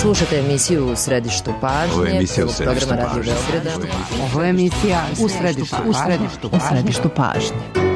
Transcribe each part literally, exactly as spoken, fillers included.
Slušate emisiju U središtu pažnje. Ovo je emisija U središtu pažnje. Radio Beograda. Ovo je emisija U središtu, u središtu, u središtu pažnje.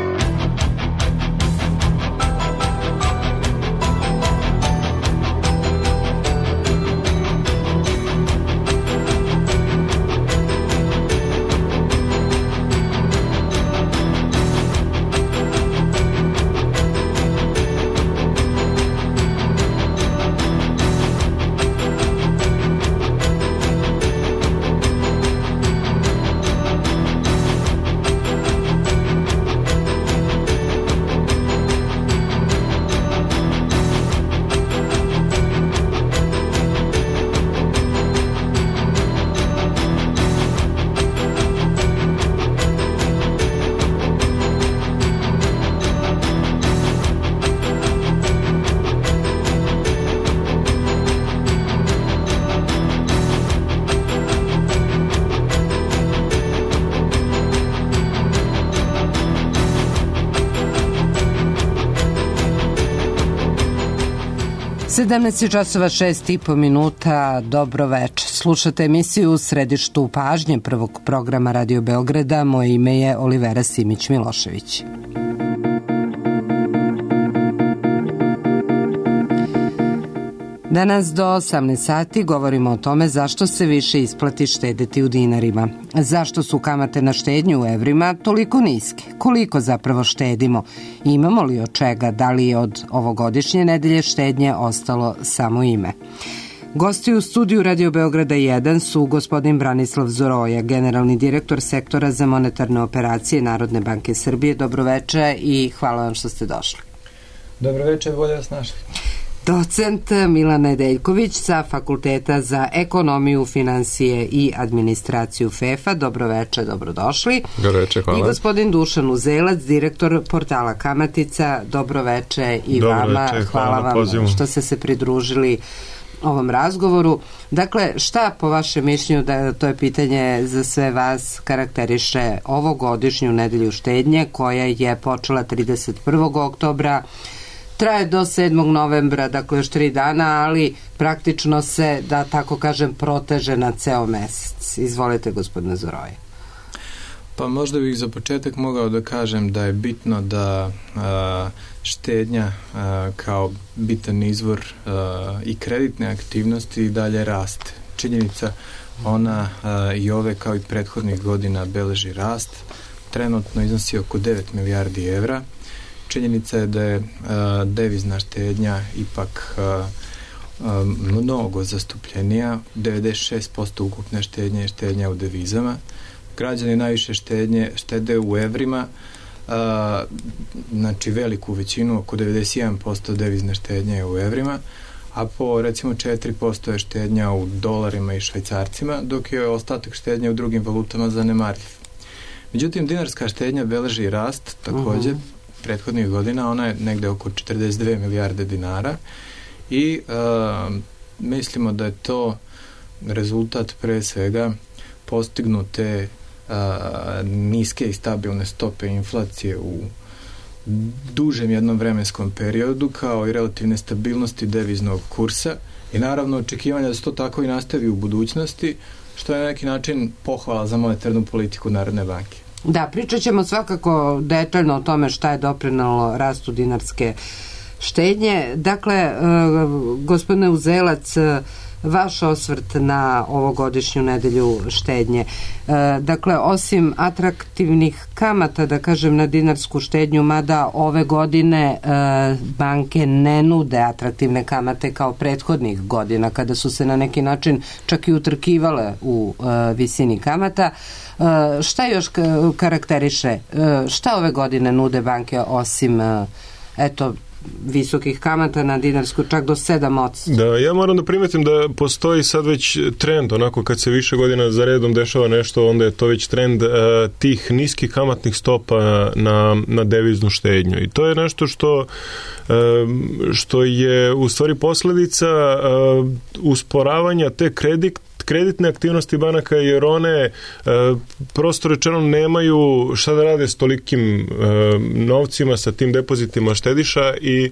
sedamnaest časova šest i po minuta, dobro večer. Slušate emisiju U središtu pažnje prvog programa Radio Beograda. Moje ime je Olivera Simić-Milošević. Danas do osamnaest sati govorimo o tome zašto se više isplati štedeti u dinarima. Zašto su kamate na štednju u evrima toliko niske? Koliko zapravo štedimo? Imamo li od čega? Da li je od ovogodišnje nedelje štednje ostalo samo ime? Gosti u studiju Radio Beograda jedan su gospodin Branislav Zoroja, generalni direktor sektora za monetarne operacije Narodne banke Srbije. Dobro večer i hvala vam što ste došli. Dobro večer, bolje vas našli. Docent Milan Nedeljković sa Fakulteta za ekonomiju, finansije i administraciju F E F-a. Dobro večer, dobrodošli. Dobro večer, hvala. I gospodin Dušan Uzelac, direktor portala Kamatica. Dobro večer i Dobro vama. Večer, hvala, hvala vam pozivu. Što ste se pridružili ovom razgovoru. Dakle, šta po vašem mišljenju, da to je pitanje za sve vas, karakteriše ovogodišnju nedelju štednje koja je počela trideset prvog oktobra, traje do sedmog novembra, dakle još tri dana, ali praktično se, da tako kažem, proteže na ceo mesec. Izvolite, gospodine Zoroje. Pa možda bih za početak mogao da kažem da je bitno da a, štednja a, kao bitan izvor a, i kreditne aktivnosti i dalje raste. Činjenica, ona a, i ove kao i prethodnih godina beleži rast. Trenutno iznosi oko devet milijardi evra. Činjenica je da je uh, devizna štednja ipak uh, um, mnogo zastupljenija. devedeset šest posto ukupne štednje je štednja u devizama. Građani najviše štednje štede u evrima, uh, znači veliku većinu, oko devedeset jedan posto devizne štednje je u evrima, a po recimo četiri posto je štednja u dolarima i švajcarcima, dok je ostatak štednje u drugim valutama zanemarljiv. Međutim, dinarska štednja beleži rast također. Uh-huh. Prethodnih godina ona je negde oko četrdeset dve milijarde dinara i uh, mislimo da je to rezultat pre svega postignute uh, niske i stabilne stope inflacije u dužem jednom vremenskom periodu, kao i relativne stabilnosti deviznog kursa i naravno očekivanja da se to tako i nastavi u budućnosti, što je na neki način pohvala za monetarnu politiku Narodne banke. Da, pričat ćemo svakako detaljno o tome šta je doprinalo rastu dinarske štednje. Dakle, gospodine Uzelac, vaš osvrt na ovogodišnju nedelju štednje. Dakle, osim atraktivnih kamata, da kažem, na dinarsku štednju, mada ove godine banke ne nude atraktivne kamate kao prethodnih godina, kada su se na neki način čak i utrkivale u visini kamata. Šta još karakteriše? Šta ove godine nude banke osim eto visokih kamata na dinarsku, čak do sedam odsto? Da, ja moram da primetim da postoji sad već trend, onako kad se više godina za redom dešava nešto, onda je to već trend uh, tih niskih kamatnih stopa na, na deviznu štednju. I to je nešto što uh, što je u stvari posledica uh, usporavanja te kredit kreditne aktivnosti banaka, jer one prosto rečeno nemaju šta da rade s tolikim novcima, sa tim depozitima štediša i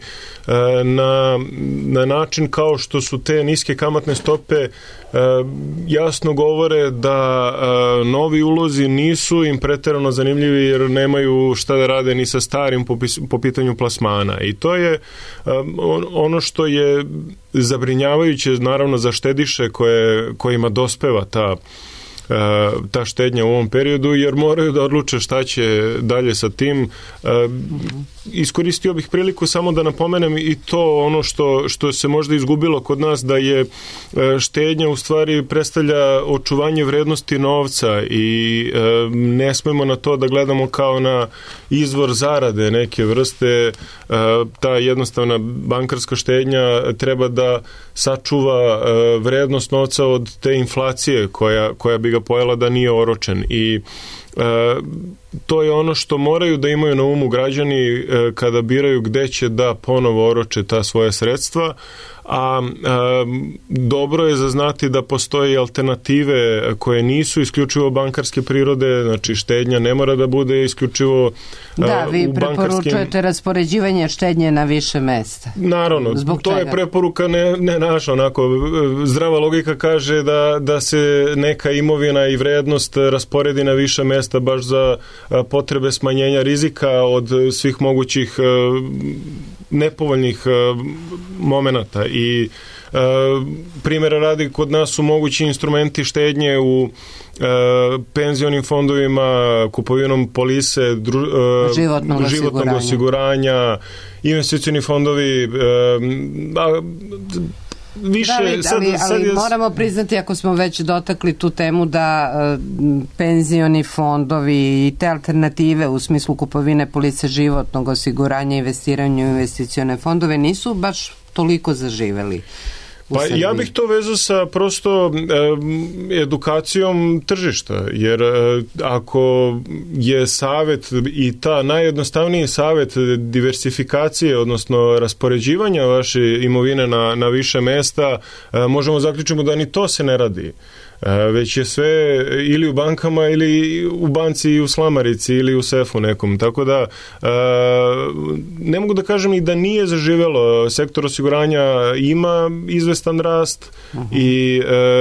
na, na način kao što su te niske kamatne stope jasno govore da novi ulozi nisu im preterano zanimljivi jer nemaju šta da rade ni sa starim po, po pitanju plasmana. I to je ono što je zabrinjavajuće naravno za štediše koje, kojima dospeva ta ta štednja u ovom periodu, jer moraju da odluče šta će dalje sa tim. Iskoristio bih priliku samo da napomenem i to ono što, što se možda izgubilo kod nas, da je štednja u stvari predstavlja očuvanje vrednosti novca i ne smemo na to da gledamo kao na izvor zarade neke vrste. Ta jednostavna bankarska štednja treba da sačuva vrednost novca od te inflacije koja, koja bi ga pojela da nije oročen. I E, to je ono što moraju da imaju na umu građani e, kada biraju gde će da ponovo oroče ta svoja sredstva, a e, dobro je zaznati da postoje alternative koje nisu isključivo bankarske prirode, znači štednja ne mora da bude isključivo e, da, vi u bankarskim... preporučujete raspoređivanje štednje na više mesta. Naravno, Zbog to čega? Je preporuka ne, ne naša, onako, zdrava logika kaže da, da se neka imovina i vrednost rasporedi na više mesta baš za potrebe smanjenja rizika od svih mogućih nepovoljnih momenata. I primjera radi, kod nas su mogući instrumenti štednje u penzionim fondovima, kupovinom polise, dru, životnog, životnog osiguranja, osiguranja investicioni fondovi, a, više, da, ali, sad, ali, ali sad je... moramo priznati, ako smo već dotakli tu temu, da uh, penzioni fondovi i te alternative u smislu kupovine police životnog osiguranja, investiranja u investicione fondove nisu baš toliko zaživeli. Pa ja bih to vezao sa prosto eh, edukacijom tržišta, jer eh, ako je savjet i ta najjednostavniji savjet diversifikacije, odnosno raspoređivanja vaše imovine na, na više mesta, eh, možemo zaključiti da ni to se ne radi. Već je sve ili u bankama ili u banci i u slamarici ili u sefu nekom, tako da ne mogu da kažem i da nije zaživelo. Sektor osiguranja ima izvestan rast uh-huh. i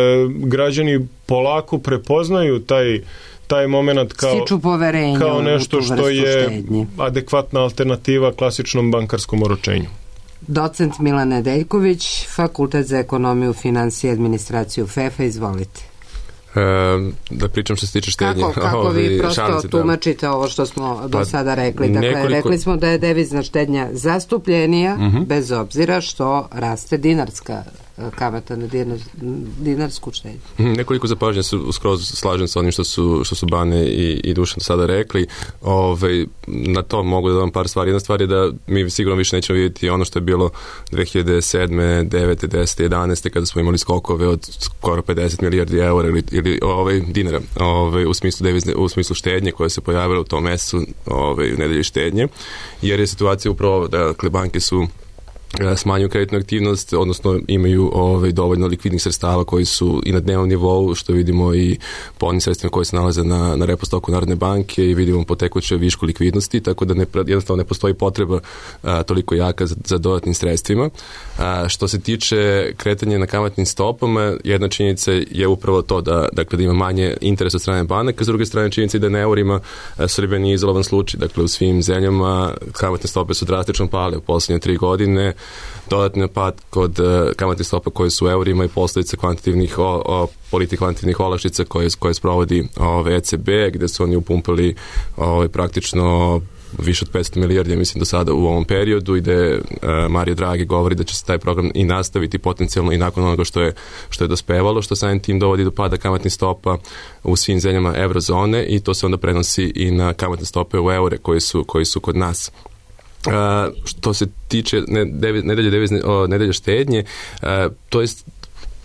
građani polako prepoznaju taj taj moment kao, kao nešto što je štednje. Adekvatna alternativa klasičnom bankarskom oročenju. Docent Milan Nedeljković, Fakultet za ekonomiju, finansije i administraciju F E F A, izvolite. E, da pričam što se tiče štednje. Kako, kako vi prosto šanse, tumačite ovo što smo do pa, sada rekli? Dakle, nekoliko... rekli smo da je devizna štednja zastupljenija, uh-huh. bez obzira što raste dinarska kamata na dinar, dinarsku štednju. Nekoliko zapažnja su skroz slažem sa onim što su, što su Bane i, i Dušan sada rekli. Ove, na to mogu da dam par stvari. Jedna stvar je da mi sigurno više nećemo vidjeti ono što je bilo dve hiljade sedme, devete, desete, jedanaeste kada smo imali skokove od skoro pedeset milijardi eura ili, ili ove, dinara ove, u, smislu devizne, u smislu štednje koja se pojavila u tom mesecu ove, u nedelji štednje, jer je situacija upravo da dakle, banke su smanjuju kreditnu aktivnost, odnosno imaju ovaj, dovoljno likvidnih sredstava koji su i na dnevnom nivou, što vidimo i po onim sredstvima koje se nalaze na, na repo stoku Narodne banke i vidimo po tekućoj višku likvidnosti, tako da ne, jednostavno ne postoji potreba a, toliko jaka za, za dodatnim sredstvima. A, što se tiče kretanja na kamatnim stopama, jedna činjenica je upravo to da, dakle, da ima manje interes od strane banaka, s druge strane činjenica je da na eurima Srbija nije izolovan slučaj. Dakle, u svim zemljama kamatne stope su drastično pale u posljednje tri godine. Dodatni pad kod uh, kamatnih stopa koje su u eurima i posljedice kvantitativnih o, o, politike kvantitativnih olakšica koje, koje sprovodi ove, E C B, gde su oni upumpali ove, praktično više od petsto milijardi, mislim, do sada u ovom periodu i gde uh, Mario Draghi govori da će se taj program i nastaviti potencijalno i nakon onoga što je, što je dospevalo, što samim tim dovodi do pada kamatnih stopa u svim zemljama eurozone i to se onda prenosi i na kamatne stope u eure koji su, koji su kod nas. Uh, što se tiče nedelje devizne, o, nedelje štednje, uh, to je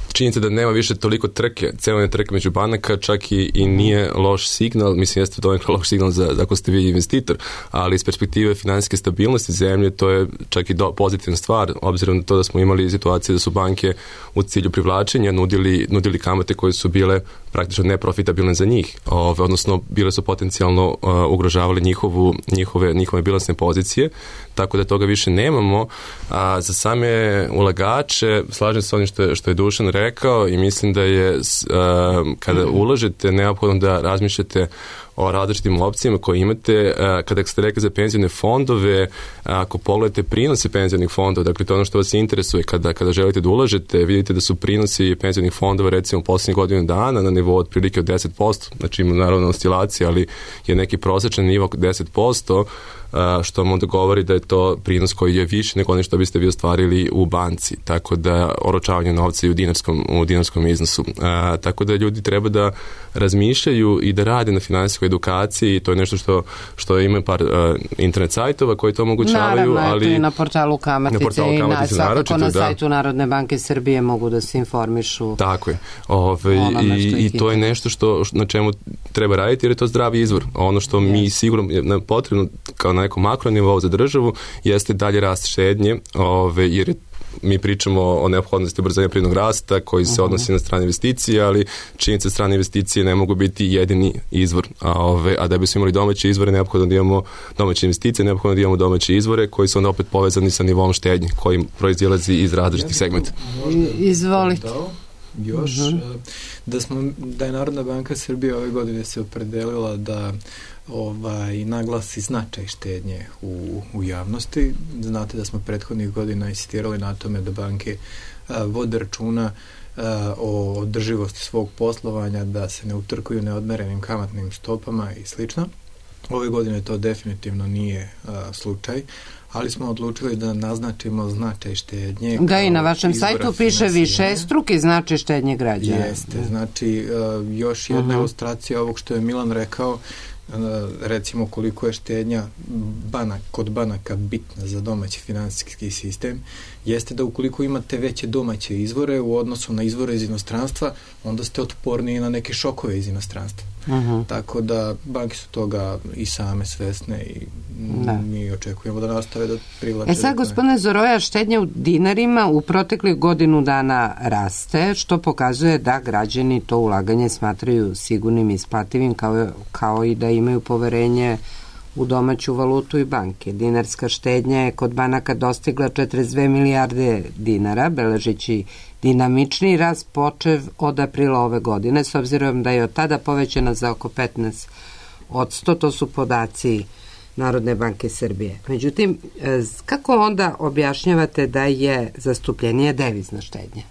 činjenica da nema više toliko trke, celene trke među banaka, čak i, i nije loš signal, mislim jeste to loš signal za, ako ste vi investitor, ali iz perspektive finansijske stabilnosti zemlje to je čak i do, pozitivna stvar, obzirom na to da smo imali situacije da su banke u cilju privlačenja nudili, nudili kamate koje su bile praktično neprofitabilne za njih, ove, odnosno bile su potencijalno uh, ugrožavale njihovu, njihove, njihove bilansne pozicije, tako da toga više nemamo. A za same ulagače, slažem se onim što je, što je Dušan rekao i mislim da je uh, kada ulažete neophodno da razmišljate o različitim opcijama koje imate. Kada ste rekli za penzione fondove, ako pogledate prinose penzionih fondova, dakle to je ono što vas interesuje, kada, kada želite da ulažete, vidite da su prinosi penzionih fondova recimo poslednjih godinu dana na nivou otprilike od deset posto, znači ima naravno oscilacija, ali je neki prosečan nivo deset posto, što vam onda govori da je to prinos koji je više nego ono što biste vi ostvarili u banci, tako da oročavanje novca i u dinarskom, u dinarskom iznosu. A, tako da ljudi treba da razmišljaju i da rade na finansijskoj edukaciji, to je nešto što, što ima par a, internet sajtova koji to omogućavaju. Naravno, ali i na portalu Kamatice, na portalu Kamatice i na, svakako na sajtu da. Narodne banke Srbije mogu da se informišu. Tako je. Ove, i, i to je nešto što, na čemu treba raditi jer je to zdravi izvor. Ono što yes. mi sigurno potrebno kao na nekom makro nivou za državu jeste dalje rast štednje, ove, jer je, mi pričamo o neophodnosti ubrzanja privrednog rasta koji se uh-huh. odnosi na strane investicije, ali činjenica strane investicije ne mogu biti jedini izvor, a, ove, a da bismo imali domaće izvore neophodno da imamo domaće investicije, neophodno da imamo domaće izvore koji su onda opet povezani sa nivom štednje koji proizilazi iz različitih segmenta. Izvolite. Još uh-huh. da smo da je Narodna banka Srbije ove godine se opredelila da ovaj naglasi značaj štednje u, u javnosti. Znate da smo prethodnih godina insistirali na tome da banke a, vode računa a, o održivosti svog poslovanja, da se ne utrkuju neodmerenim kamatnim stopama i slično. Ove godine to definitivno nije a, slučaj, ali smo odlučili da naznačimo značaj štednje. Da, i na vašem sajtu piše višestruki značaj štednje građana. Jeste, znači uh, još jedna uh-huh. ilustracija ovog što je Milan rekao, uh, recimo koliko je štednja banak, kod banaka bitna za domaći finansijski sistem, jeste da ukoliko imate veće domaće izvore u odnosu na izvore iz inostranstva, onda ste otporniji na neke šokove iz inostranstva. Uh-huh. Tako da banke su toga i same svesne i da. Mi očekujemo da nastave da privlače. E sad, gospodine Zoroja, štednja u dinarima u proteklih godinu dana raste, što pokazuje da građani to ulaganje smatraju sigurnim i isplativim, kao, kao i da imaju poverenje u domaću valutu i banke. Dinarska štednja je kod banaka dostigla četrdeset dve milijarde dinara, beležići dinamični rast počev od aprila ove godine, s obzirom da je od tada povećana za oko petnaest odsto, to su podaci Narodne banke Srbije. Međutim, kako onda objašnjavate da je zastupljenije devizna štednja?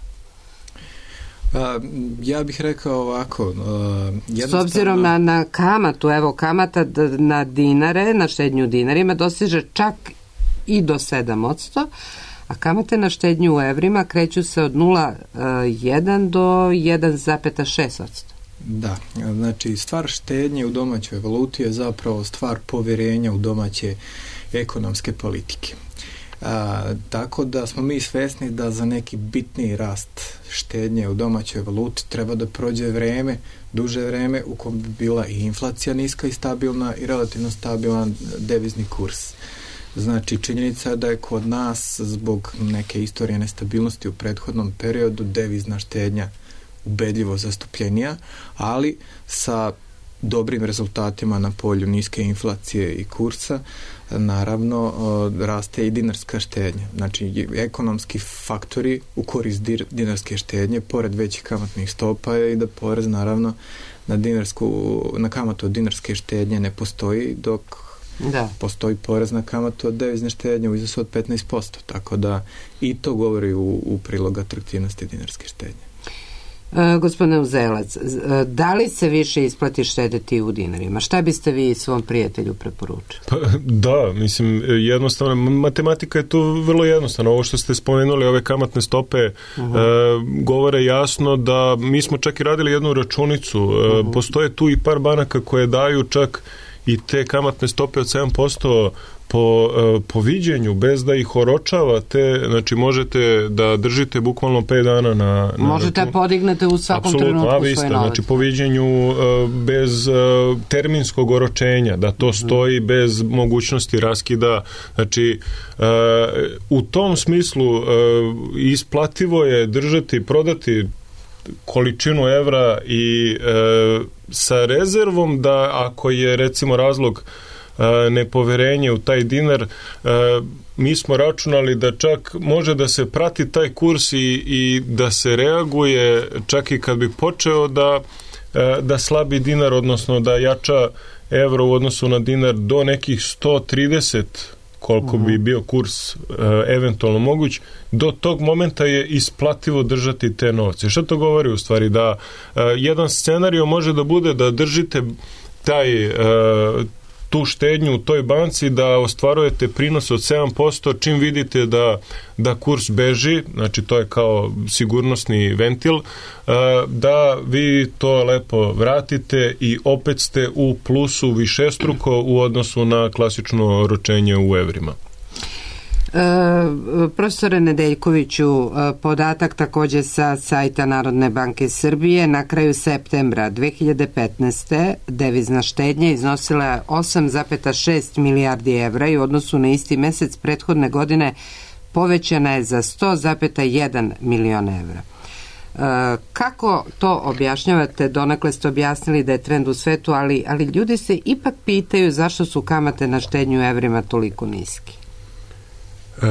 A, ja bih rekao ovako. Uh, S obzirom na, na kamatu, evo kamata na dinare, na štednju u dinarima dostiže čak i do sedam odsto, a kamate na štednju u evrima kreću se od nula zarez jedan do jedan zarez šest odsto. Da, znači stvar štednje u domaćoj valuti je zapravo stvar poverenja u domaće ekonomske politike. A, tako da smo mi svesni da za neki bitni rast štednje u domaćoj valuti treba da prođe vreme, duže vreme u kom bi bila i inflacija niska i stabilna i relativno stabilan devizni kurs. Znači, činjenica je da je kod nas zbog neke istorije nestabilnosti u prethodnom periodu devizna štednja ubedljivo zastupljenija, ali sa dobrim rezultatima na polju niske inflacije i kursa, naravno raste i dinarska štednja. Znači, ekonomski faktori u korist dinarske štednje, pored većih kamatnih stopa, je i da porez naravno na dinarsku, na kamatu od dinarske štednje ne postoji, dok da. Postoji porez na kamatu od devizne štednje u iznosu od petnaest posto, tako da i to govori u, u prilog atraktivnosti dinarske štednje. E, gospodine Uzelac, da li se više isplati štedeti u dinarima? Šta biste vi svom prijatelju preporučili? Pa, da, mislim, jednostavno, matematika je tu vrlo jednostavna. Ovo što ste spomenuli, ove kamatne stope, uh-huh. e, govore jasno da mi smo čak i radili jednu računicu. E, uh-huh. Postoje tu i par banaka koje daju čak i te kamatne stope od sedam posto po, po viđenju, bez da ih oročavate, znači možete da držite bukvalno pet dana na... na možete račun. Podignete u svakom Apsolutno, trenutku svoj svoj novac. Znači po viđenju bez terminskog oročenja, da to stoji bez mogućnosti raskida. Znači u tom smislu isplativo je držati, prodati količinu evra i e, sa rezervom da ako je recimo razlog e, nepoverenje u taj dinar, e, mi smo računali da čak može da se prati taj kurs i, i da se reaguje čak i kad bi počeo da, e, da slabi dinar, odnosno da jača evro u odnosu na dinar do nekih sto trideset koliko bi bio kurs e, eventualno moguć, do tog momenta je isplativo držati te novce. Što to govori u stvari? Da e, jedan scenario može da bude da držite taj, e, tu štednju u toj banci, da ostvarujete prinos od sedam posto čim vidite da, da kurs beži, znači to je kao sigurnosni ventil, e, da vi to lepo vratite i opet ste u plusu višestruko u odnosu na klasično oročenje u evrima. E, profesore Nedeljkoviću, podatak također sa sajta Narodne banke Srbije, na kraju septembra dve hiljade petnaeste. devizna štednja iznosila je osam zarez šest milijardi evra i u odnosu na isti mesec prethodne godine povećana je za sto zarez jedan milion evra. E, kako to objašnjavate? Donekle ste objasnili da je trend u svetu, ali, ali ljudi se ipak pitaju zašto su kamate na štednju u evrima toliko niski. E,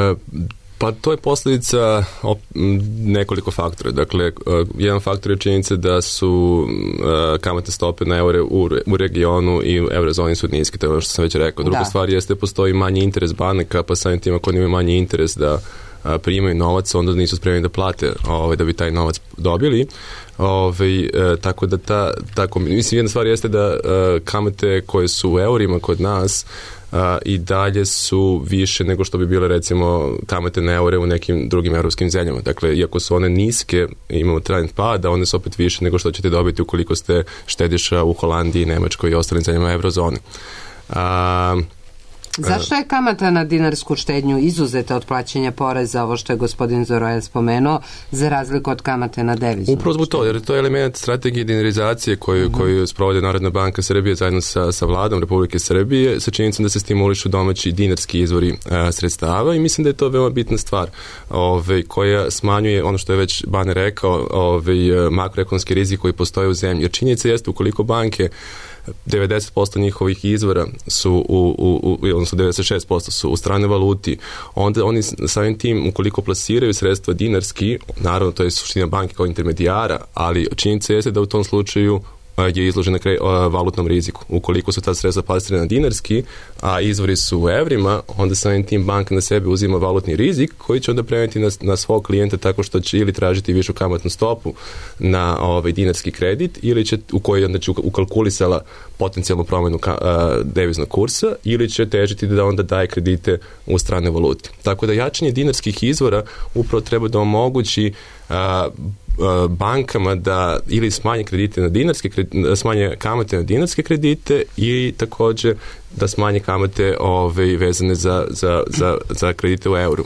pa to je posljedica op, nekoliko faktora. Dakle, e, jedan faktor je činjenica da su e, kamatne stope na eure u, u regionu i u eurozoni su niske, to je ono što sam već rekao. Druga da. stvar jeste postoji manji interes banaka, pa samim tim ako imaju manji interes da a, primaju novac, onda nisu spremni da plate ovaj, da bi taj novac dobili. Ovaj, e, tako da ta, tako, mislim, jedna stvar jeste da e, kamate koje su u eurima kod nas Uh, i dalje su više nego što bi bile recimo kamate na eure u nekim drugim europskim zemljama. Dakle, iako su one niske, imamo trend pada, one su opet više nego što ćete dobiti ukoliko ste štediša u Holandiji, Nemačkoj i ostalim zemljama eurozone. Uh, Zašto je kamata na dinarsku štednju izuzeta od plaćanja poreza, ovo što je gospodin Zoroja spomenuo, za razliku od kamate na deviznu? Upravo zbog to, jer to je element strategije dinarizacije koju, mm-hmm. koju sprovode Narodna banka Srbije zajedno sa, sa vladom Republike Srbije, sa činjenicom da se stimulišu domaći dinarski izvori a, sredstava, i mislim da je to veoma bitna stvar ove, koja smanjuje ono što je već Bane rekao, ove, makroekonomski rizik koji postoje u zemlji. Jer činjenica jeste ukoliko banke devedeset posto njihovih izvora su u, u, u odnosno devedeset šest posto su u stranoj valuti, onda oni samim tim ukoliko plasiraju sredstva dinarski, naravno to je suština banke kao intermedijara, ali činjenica jeste da u tom slučaju je izložena kre, valutnom riziku. Ukoliko su ta sredstva plasirana dinarski, a izvori su u evrima, onda samim tim banka na sebe uzima valutni rizik koji će onda prenijeti na, na svog klijenta tako što će ili tražiti višu kamatnu stopu na ovaj dinarski kredit, ili će u kojoj onda će ukalkulisala potencijalnu promjenu ka, a, deviznog kursa, ili će težiti da onda daje kredite u strane valuti. Tako da jačanje dinarskih izvora upravo treba da omogući a, bankama da ili smanje kredite na dinarske kredite, smanje kamate na dinarske kredite i također da smanje kamate ove, vezane za, za, za, za kredite u euru.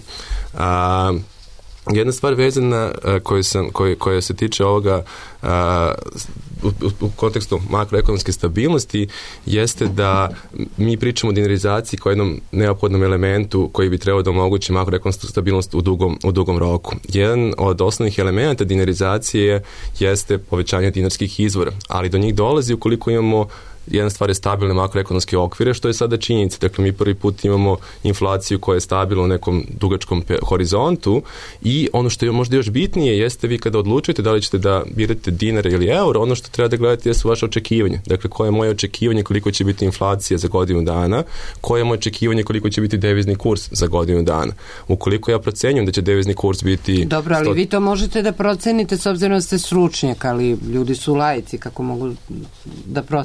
A, jedna stvar vezana koja, sam, koja, koja se tiče ovoga a, u, u kontekstu makroekonomske stabilnosti jeste da mi pričamo o dinarizaciji kao jednom neophodnom elementu koji bi trebao da omogući makroekonomsku stabilnost u dugom, u dugom roku. Jedan od osnovnih elementa dinarizacije jeste povećanje dinarskih izvora, ali do njih dolazi ukoliko imamo jedna stvar je stabilne makroekonomske okvire, što je sada činjenica. Dakle, mi prvi put imamo inflaciju koja je stabilna u nekom dugačkom horizontu, i ono što je možda još bitnije jeste vi kada odlučujete da li ćete da birate dinar ili euro, ono što treba da gledate jesu vaše očekivanje. Dakle, koje je moje očekivanje koliko će biti inflacija za godinu dana, koje je moje očekivanje koliko će biti devizni kurs za godinu dana. Ukoliko ja procenjujem da će devizni kurs biti... Dobro, ali sto... vi to možete da procenite s obzirom da ste stručnjak, ali ljudi su laici, kako mogu da procene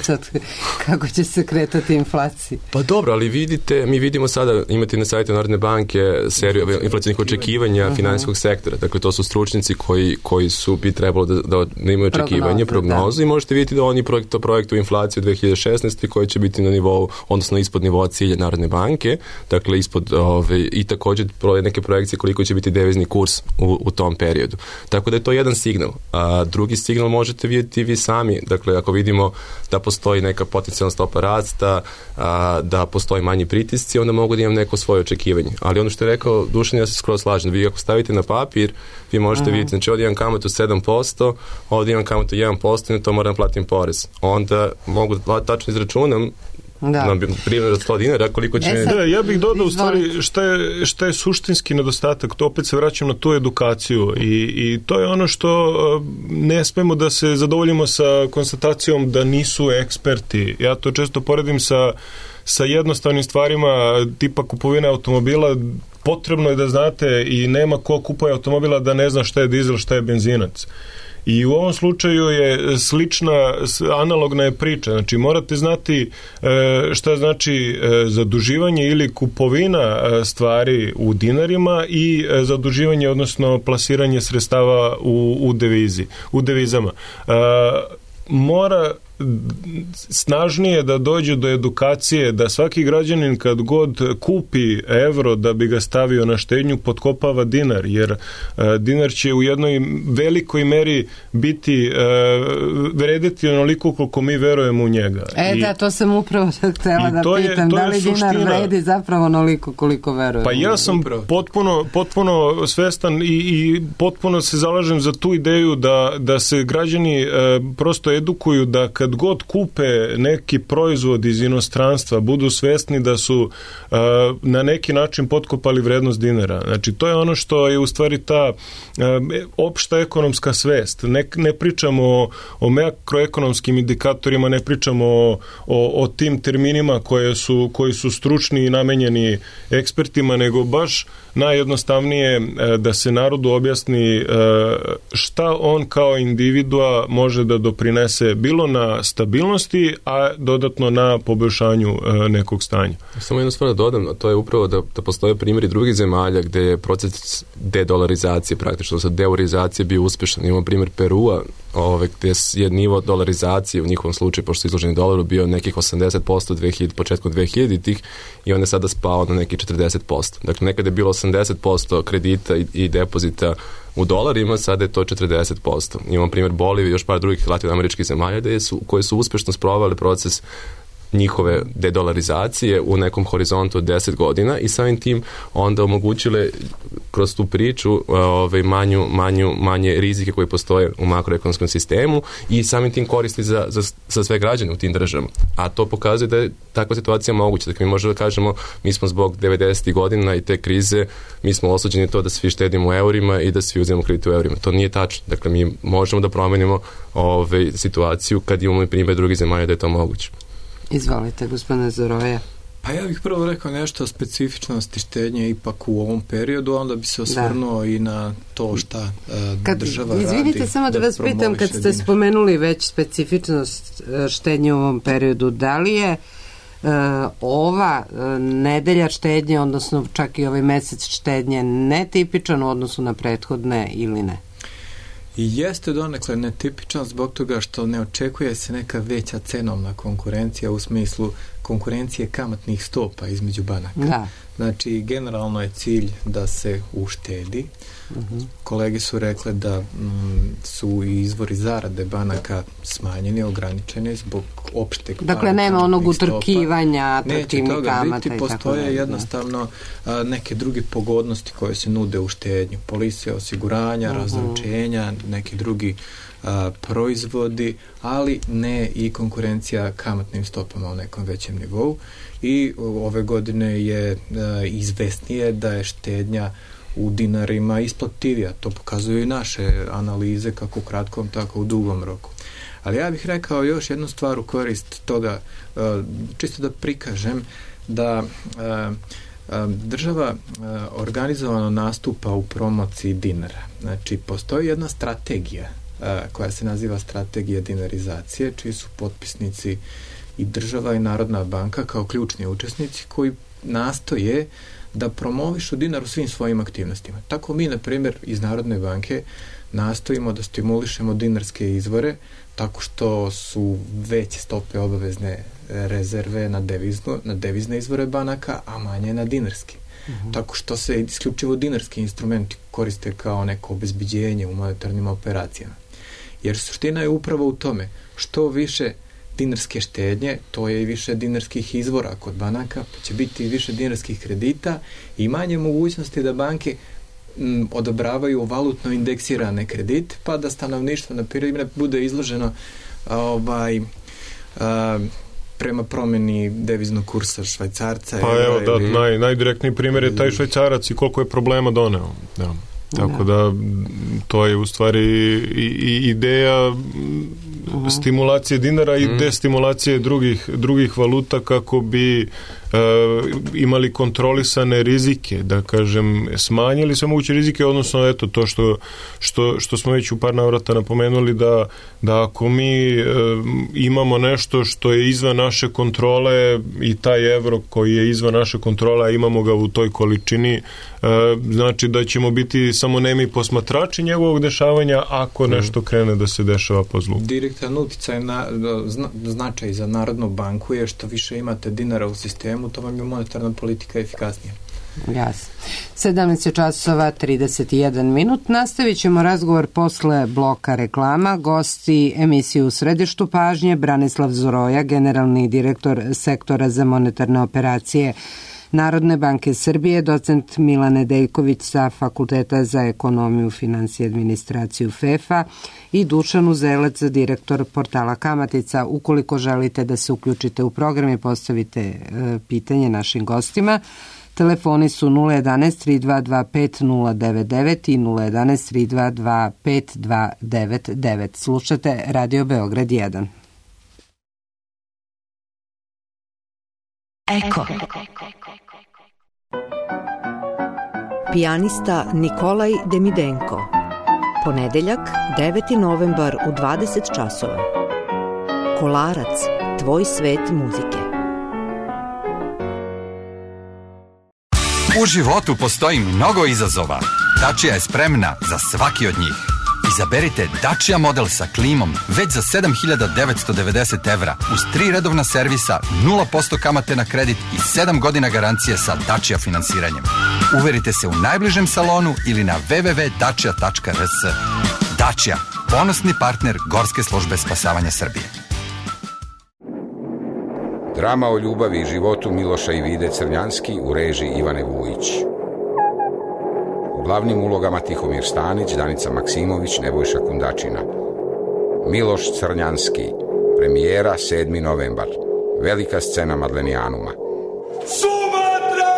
sad kako će se kretati inflacija. Pa dobro, ali vidite, mi vidimo sada, imate na sajtu Narodne banke seriju inflacijnih očekivanja uh-huh. finansijskog sektora. Dakle, to su stručnjaci koji, koji su bi trebalo da, da, da imaju očekivanje, prognozu, da. I možete vidjeti da oni projekt, to projektu inflaciju dve hiljade šesnaeste koji će biti na nivou, odnosno ispod nivoa cilja Narodne banke, dakle ispod ove, i također neke projekcije koliko će biti devizni kurs u, u tom periodu. Tako da je to jedan signal. A drugi signal možete vidjeti vi sami. Dakle, ako vidimo da postoji neka potencijalna stopa rasta, a, da postoji manji pritisci, onda mogu da imam neko svoje očekivanje. Ali ono što je rekao Dušan, ja se skoro slažem. Vi ako stavite na papir, vi možete uh-huh. vidjeti, znači ovdje imam kamatu sedam posto, ovdje imam kamatu jedan posto i na to moram platim porez. Onda mogu da tačno izračunam da. Na primjer od sto dinara koliko će... E sad, da, ja bih dodao u stvari šta je, šta je suštinski nedostatak, to opet se vraćam na tu edukaciju i, i to je ono što ne smemo da se zadovoljimo sa konstatacijom da nisu eksperti. Ja to često poredim sa, sa jednostavnim stvarima tipa kupovine automobila. Potrebno je da znate i nema ko kupuje automobila da ne zna šta je dizel, šta je benzinac. I u ovom slučaju je slična, analogna je priča. Znači, morate znati šta znači zaduživanje ili kupovina stvari u dinarima i zaduživanje, odnosno plasiranje sredstava u, u devizi, u devizama. Mora snažnije da dođe do edukacije, da svaki građanin kad god kupi evro da bi ga stavio na štednju potkopava dinar, jer uh, dinar će u jednoj velikoj meri biti uh, vrediti onoliko koliko mi verujemo u njega. E I, da, to sam upravo htjela da pitam, je, da li dinar vredi zapravo onoliko koliko verujemo? Pa ja sam potpuno, potpuno svestan i, i potpuno se zalažem za tu ideju da, da se građani uh, prosto edukuju da kad kad god kupe neki proizvod iz inostranstva, budu svesni da su uh, na neki način potkopali vrednost dinara. Znači, to je ono što je u stvari ta uh, opšta ekonomska svest. Ne, ne pričamo o, o makroekonomskim indikatorima, ne pričamo o, o, o tim terminima koje su, koji su stručni i namenjeni ekspertima, nego baš najjednostavnije uh, da se narodu objasni uh, šta on kao individua može da doprinese bilo na stabilnosti, a dodatno na poboljšanju e, nekog stanja. Samo jednu stvar da dodam, a to je upravo da, da postoje primjeri drugih zemalja gde je proces dedolarizacije, praktično sa deeurizacije bio uspešan. Imamo primjer Perua, ove, gde je nivo dolarizacije u njihovom slučaju, pošto su izloženi dolaru, bio nekih osamdeset posto dve hiljade, početkom dve hiljaditih i on je sada spao na nekih četrdeset posto. Dakle, nekada je bilo osamdeset posto kredita i, i depozita u dolarima, sada je to četrdeset posto. Imamo primjer Bolivije i još par drugih latinoameričkih zemalja gde su, koje su uspešno sprovali proces njihove dedolarizacije u nekom horizontu od deset godina i samim tim onda omogućile kroz tu priču ove, manju, manju, manje rizike koje postoje u makroekonomskom sistemu i samim tim koristi za, za, za sve građane u tim državama. A to pokazuje da je takva situacija moguća. Dakle, mi možemo da kažemo, mi smo zbog devedesetih godina i te krize, mi smo osuđeni to da svi štedimo u eurima i da svi uzimamo kredite u eurima. To nije tačno. Dakle, mi možemo da promenimo ove, situaciju kad imamo i primjer drugih zemalja da je to moguće. Izvolite, gospodine Zoroja. Pa ja bih prvo rekao nešto o specifičnosti štednje ipak u ovom periodu, onda bi se osvrnuo da. I na to šta uh, kad, država radi. Izvinite, samo da, da vas pitam, kad ste dinar. spomenuli već specifičnost štednje u ovom periodu, da li je uh, ova uh, nedelja štednje, odnosno čak i ovaj mesec štednje netipičan u odnosu na prethodne ili ne? I jeste donekle netipičan zbog toga što ne očekuje se neka veća cenovna konkurencija u smislu konkurencije kamatnih stopa između banaka. Da. Znači, generalno je cilj da se uštedi. Uh-huh. Kolege su rekle da mm, su i izvori zarade banaka smanjeni, ograničeni zbog opšteg pada. Dakle, nema onog utrkivanja, atraktivnih kamata biti, i tako postoje dalje. jednostavno a, neke druge pogodnosti koje se nude u štednju. Policija osiguranja, uh-huh. razručenja, neki drugi a, proizvodi, ali ne i konkurencija kamatnim stopama u nekom većem nivou. I ove godine je a, izvesnije da je štednja u dinarima isplativija. To pokazuju i naše analize kako u kratkom, tako u dugom roku. Ali ja bih rekao još jednu stvar u korist toga, čisto da prikažem da država organizovano nastupa u promociji dinara. Znači, postoji jedna strategija koja se naziva Strategija dinarizacije, čiji su potpisnici i država i Narodna banka kao ključni učesnici koji nastoje da promovišu dinar u svim svojim aktivnostima. Tako mi, na primjer, iz Narodne banke nastojimo da stimulišemo dinarske izvore tako što su veće stope obavezne rezerve na, devizno, na devizne izvore banaka, a manje na dinarske. Uh-huh. Tako što se isključivo dinarski instrumenti koriste kao neko obezbeđenje u monetarnim operacijama. Jer suština je upravo u tome što više dinarske štednje, to je i više dinarskih izvora kod banaka, pa će biti i više dinarskih kredita i manje mogućnosti da banke m, odobravaju valutno indeksirane kredite, pa da stanovništvo na primjer bude izloženo ovaj, a, prema promjeni deviznog kursa švajcarca. Pa evo, da, ili... naj, najdirektniji primjer je taj švajcarac i koliko je problema doneo. Da. Tako da, to je u stvari i, i ideja uh-huh. stimulacije dinara i uh-huh. destimulacije drugih, drugih valuta kako bi e, imali kontrolisane rizike, da kažem, smanjili sve moguće rizike, odnosno eto to što, što, što smo već u par navrata napomenuli da, da ako mi e, imamo nešto što je izvan naše kontrole i taj evro koji je izvan naše kontrole, a imamo ga u toj količini, e, znači da ćemo biti samo nemi posmatrači njegovog dešavanja ako nešto krene da se dešava po zlu. Direktan uticaj na zna, značaj za Narodnu banku je što više imate dinara u sistemu, to vam je monetarna politika efikasnija. Jasno. sedamnaest časova trideset jedan minut. Nastavit ćemo razgovor posle bloka reklama. Gosti emisije U središtu pažnje Branislav Zoroja, generalni direktor sektora za monetarne operacije Narodne banke Srbije, docent Milan Nedeljković sa Fakulteta za ekonomiju, finansije i administraciju F E F a i Dušan Uzelac, direktor portala Kamatica. Ukoliko želite da se uključite u program i postavite e, pitanje našim gostima, telefoni su nula jedanaest tri dva dva pet nula devet devet i nula jedanaest tri dva dva pet dva devet devet. Slušate Radio Beograd jedan. Eko. Pijanista Nikolaj Demidenko. Ponedeljak, deveti novembar u dvadeset časova. Kolarac, tvoj svet muzike. U životu postoji mnogo izazova. Dacia je spremna za svaki od njih. Izaberite Dacia model sa klimom već za sedam hiljada devetsto devedeset evra uz tri redovna servisa, nula posto kamate na kredit i sedam godina garancije sa Dacia finansiranjem. Uverite se u najbližem salonu ili na w w w tačka dacia tačka r s. Dacia, ponosni partner Gorske službe spasavanja Srbije. Drama o ljubavi i životu Miloša i Vide Crnjanski u režiji Ivane Vujić. U glavnim ulogama Tihomir Stanić, Danica Maksimović, Nebojša Kundačina. Miloš Crnjanski, premijera sedmi novembar. Velika scena Madlenijanuma. Sumatra!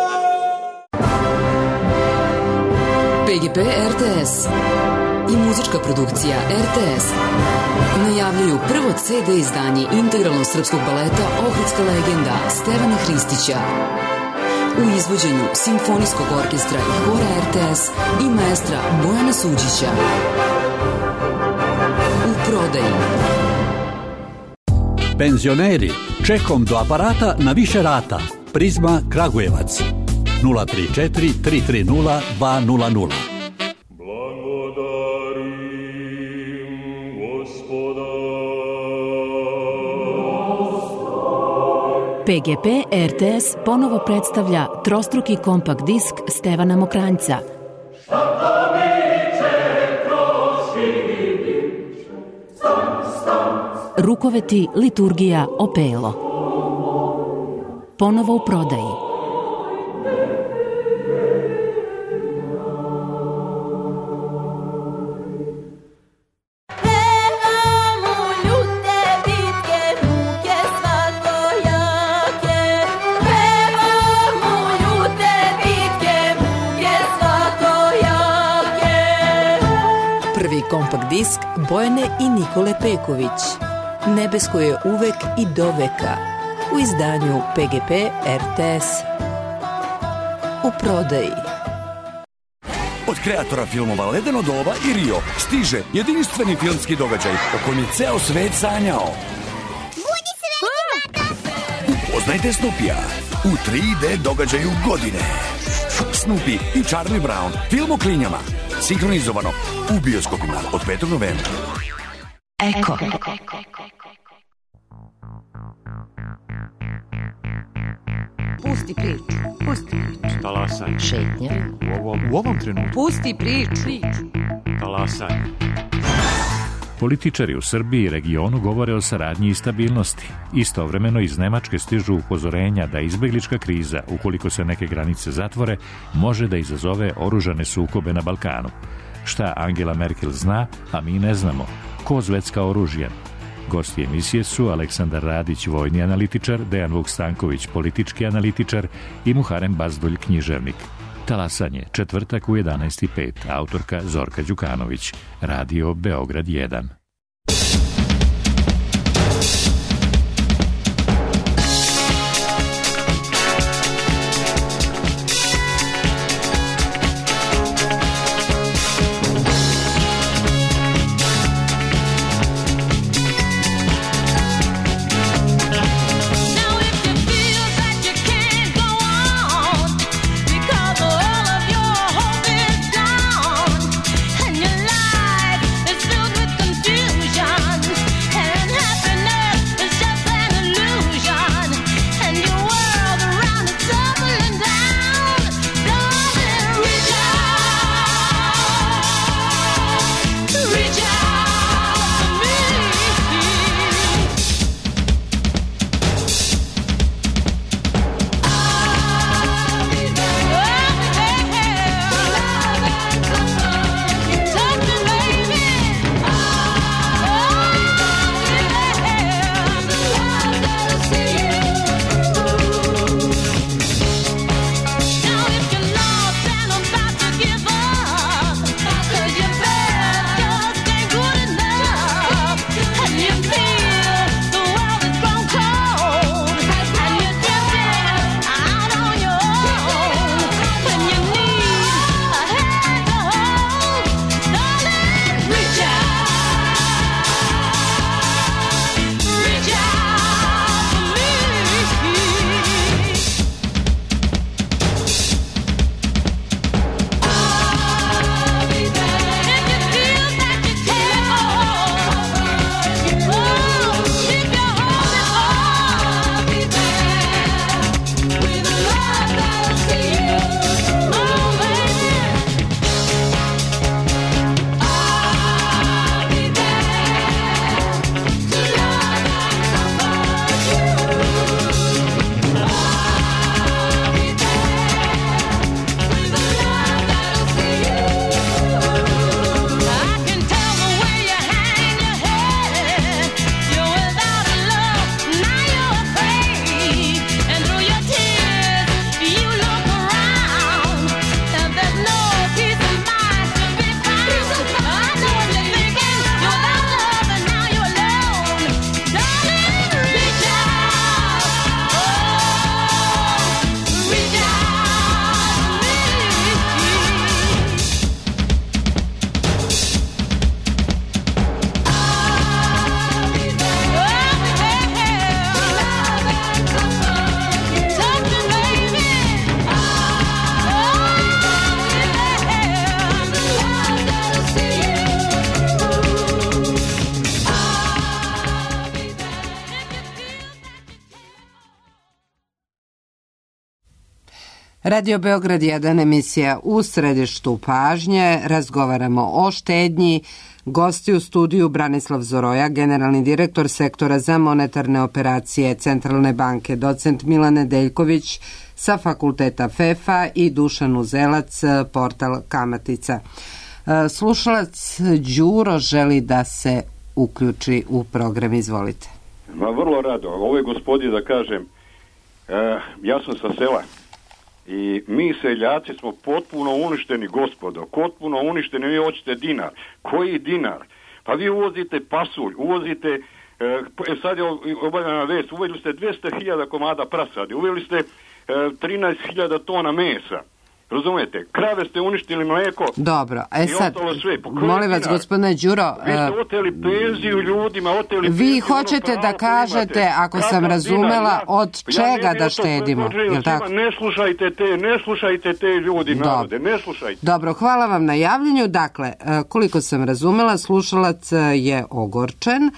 P G P R T S i muzička produkcija R T S najavljuju prvo C D izdanje integralnog srpskog baleta Ohridska legenda Stevana Hristića u izvođenju Simfonijskog orkestra i hora R T S i maestra Bojana Suđića. U prodaji. Penzioneri, čekom do aparata na više rata. Prizma Kragujevac. nula tri četiri tri tri nula dva nula nula. P G P R T S ponovo predstavlja trostruki kompakt disk Stevana Mokranjca. Rukoveti, liturgija, opelo. Ponovo u prodaji. Kompakt disk Bojane i Nikole Peković. Nebesko je uvek i do veka. U izdanju P G P R T S. U prodaji. Od kreatora filmova Ledeno doba i Rio stiže jedinstveni filmski događaj o kojem je ceo svet sanjao. Budi se, veliki brata! Upoznajte Snoopija u tri de događaju godine. Snoopy i Charlie Brown, film o klinjama. Sinhronizovano u bioskopima od petog novembra. Eko. Pusti priču. Pusti priču. Talasaj. Šetnja. U ovom, u ovom trenutku. Pusti priču. Talasaj. Političari u Srbiji i regionu govore o saradnji i stabilnosti. Istovremeno iz Nemačke stižu upozorenja da izbeglička kriza, ukoliko se neke granice zatvore, može da izazove oružane sukobe na Balkanu. Šta Angela Merkel zna, a mi ne znamo. Ko zvecka oružjem? Gosti emisije su Aleksandar Radić, vojni analitičar, Dejan Vuk Stanković, politički analitičar i Muharem Bazdulj, književnik. Talasanje, četvrtak u jedanaest i pet, autorka Zorka Đukanović, Radio Beograd jedan. Radio Beograd jedan, emisija U središtu pažnje. Razgovaramo o štednji. Gosti u studiju Branislav Zoroja, generalni direktor sektora za monetarne operacije Centralne banke, docent Milan Nedeljković sa fakulteta F E F A i Dušan Uzelac, portal Kamatica. Slušalac Đuro želi da se uključi u program. Izvolite. Ma vrlo rado. Ove gospodi da kažem, ja sam sa sela. I mi seljaci smo potpuno uništeni, gospodo, potpuno uništeni. Vi hoćete dinar. Koji dinar? Pa vi uvozite pasulj, uvozite, e, sad je obavljena vest, uveli ste dvesta hiljada komada prasadi, uveli ste e, trinaest hiljada tona mesa. Razumete? Krave ste uništili, mleko. Dobro, e sad, sve. molim vas, gospodine Đuro... Vi ste oteli penziju ljudima, oteli vi penziju, hoćete ono da kažete, imate. ako sam Kakav razumela, dinar, ja, od čega ja da štedimo, jel tako? Ne slušajte te, ne slušajte te ljudi, narode, ne slušajte. Dobro, hvala vam na javljanju. Dakle, koliko sam razumela, slušalac je ogorčen